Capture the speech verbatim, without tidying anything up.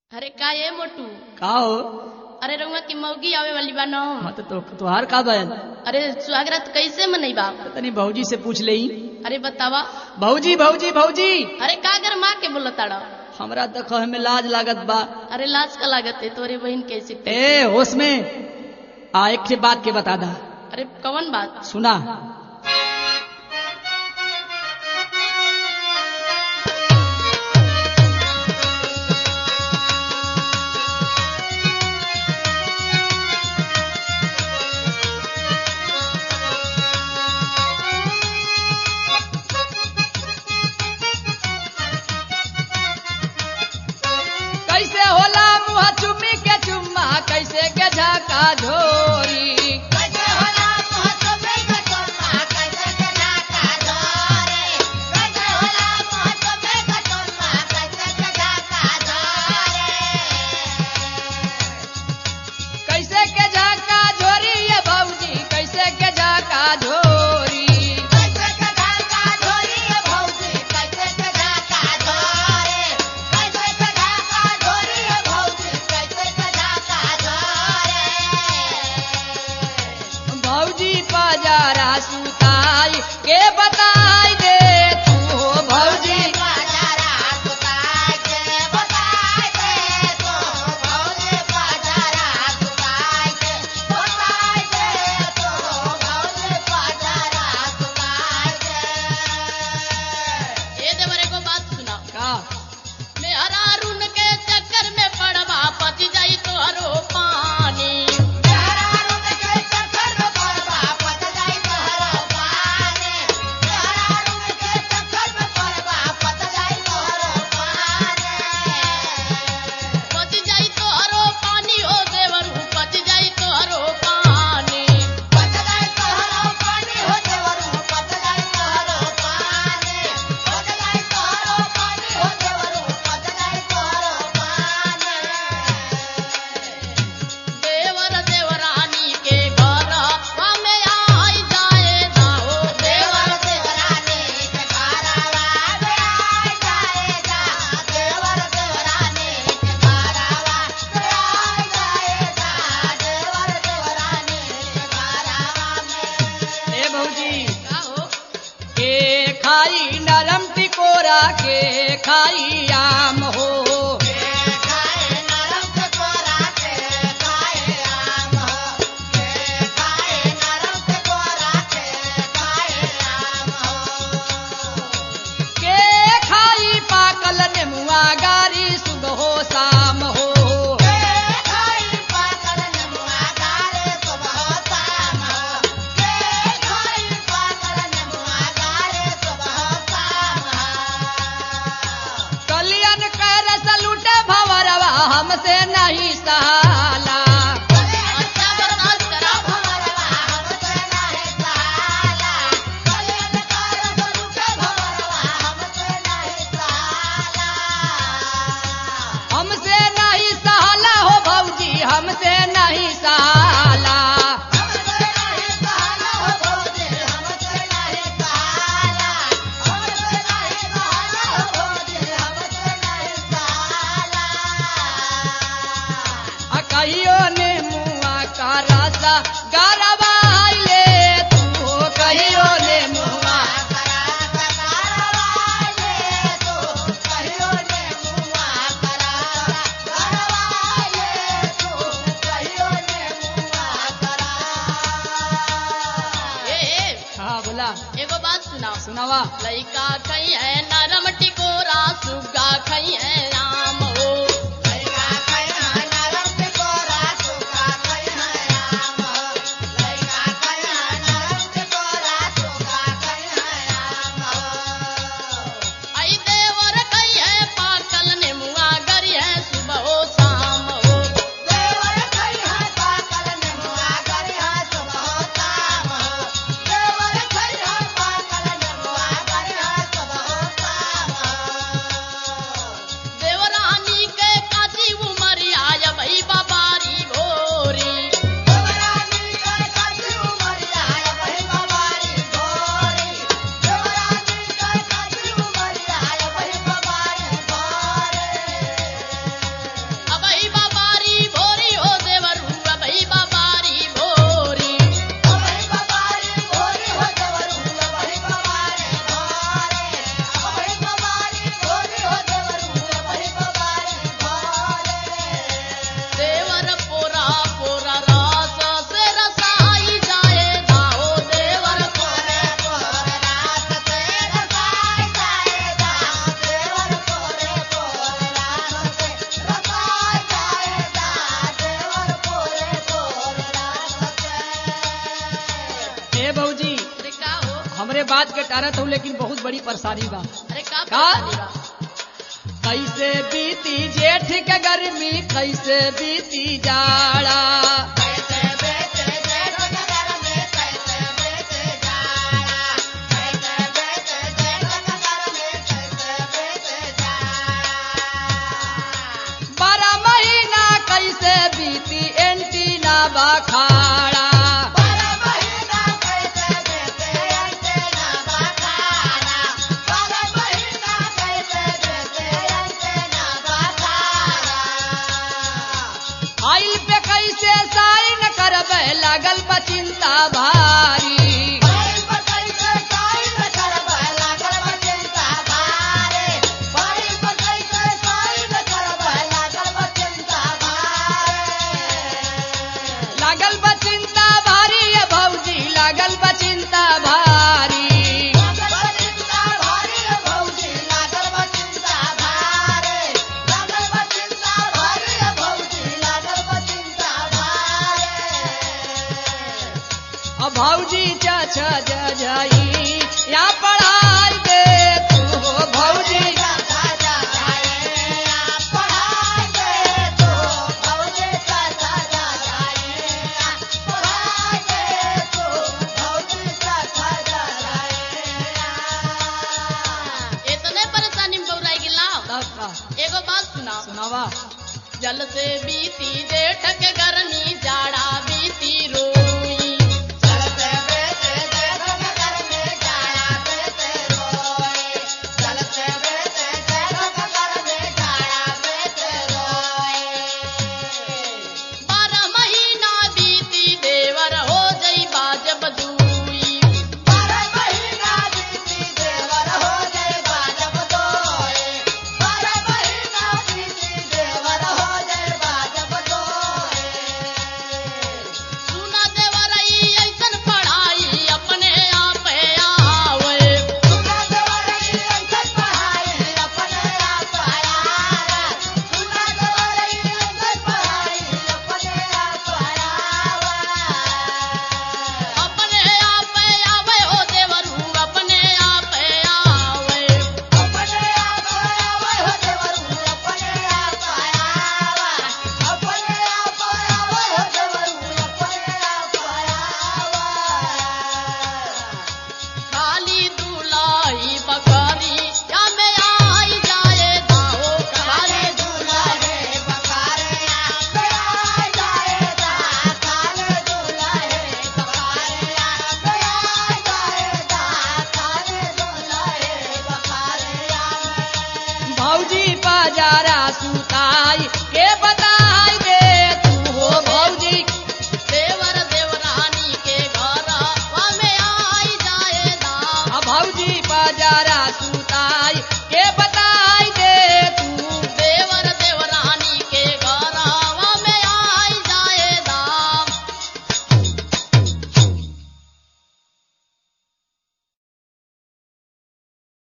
अरे का ये मोटू का हो? अरे रउआ की मौगी आवे वाली बा न। हाँ तो, तो तुहार का बहन अरे सुहागरात कैसे मनईबा? तनी भौजी से पूछ ले। अरे बतावा। भौजी भौजी भौजी अरे का कर माँ के बोलताड़ा? हमरा तो कहे में लाज लागत बा। अरे लाज का लागत है तोरे बहन कैसे? ए होश में आ, एक के बात के बता दा। अरे कौन बात? सुना। कैसे होला मुहा चुम्मी के चुम्मा, कैसे के झाका झोरी। कैसे के झाका झोरी ये भौजी, कैसे के झाका झोरी। भौजी बाजारा सुताई के बताई दे तू हो भौजी। ये देवरे को बात सुना। का मैं हरा रुन के चक्कर में पड़वा पति जाई तो हरो पानी। पति जाई तो हरो पानी हो देवरू, पति जाई तो हरो पानी। देवर देवरानी के घर हमें आई जाए ना हो। देवर देवरानी के घरवा में आई जाए ना। देवर देवरानी के घरवा में आई जाए ना। देवर देवरानी के घरवा में। ए भौजी का हो? के खाई नरम टिकोरा, के खाई आम हो। के खाई पाकल नेमुआ गारी सुबह हो शाम हो। कलियन कर सलूटे भंवरवा हमसे नहीं सहाला। अच्छा बर्दाश्त करा भंवरवा हमसे नहीं सहाला। कलियन कर सलूटे भंवरवा हमसे नहीं सहाला। हमसे नहीं सहाला हो भौजी, हमसे नहीं सहाला। हमसे नहीं सहाला हो भौजी, हमसे नहीं सहाला। हमसे नहीं सहाला हो भौजी, हमसे नहीं सहाला। आ कहियो ने मुआ का रासा गरबाई ले तू हो। कहियो ने मुआ हाँ बोला। एगो बात सुनाओ। सुनावा। लइका खई है नरम टिकोरा, सुग्गा खई है राम हो। लइका खई है नरम टिकोरा, सुग्गा खई है राम हो। लइका खई है नरम टिकोरा, सुग्गा खई है राम हो। आई देवर खई है पाकल नेमुआ गरी है सुबह हो शाम हो। देवर खई है पाकल नेमुआ गरी है सुबह हो शाम हो। देवर खई है पाकल नेमुआ गरी है बात के टारत हूँ लेकिन बहुत बड़ी परेशानी बा। अरे का का? परेशानी बा? कैसे बीती जेठ के गर्मी, कैसे बीती जाड़ा, कैसे बेचे जेठ के घर में, कैसे बेचे जाड़ा, कैसे बेचे जेठ के घर में, कैसे बेचे जाड़ा। बारह महीना कैसे बीती एंटीना बखाड़ा, बारह महीना कैसे बेचे एंटीना बखाड़ा, बारह महीना कैसे बेचे एंटीना बखाड़ा। आइल पे कैसे साइन करबे, लागल बा चिंता भारी, बाइल पर कैसे साइन करबै, लागल बा चिंता भारी, बाइल पर कैसे साइन करबै, लागल बा चिंता भारी। लागल बा चिंता भारी ये भौजी, लागल बा चिंता भारी, लागल बा चिंता भारी रे भौजी, लागल बा चिंता भारी, लागल बा चिंता भारी रे भौजी, लागल बा चिंता भारी। अब भौजी चाचा जा जाई या पढ़ाई दे तू हो भौजी, चाचा जा जाए आ पढ़ाई दे तो, भौजी चाचा जा जाए आ पढ़ाई दे तो, भौजी चाचा जा जाए आ। इतने परेशानी में बौराई गिला। तब का एगो बात सुनाओ। सुनावा। जल से बीती जेठ के गर्मी, जाड़ा बीती रो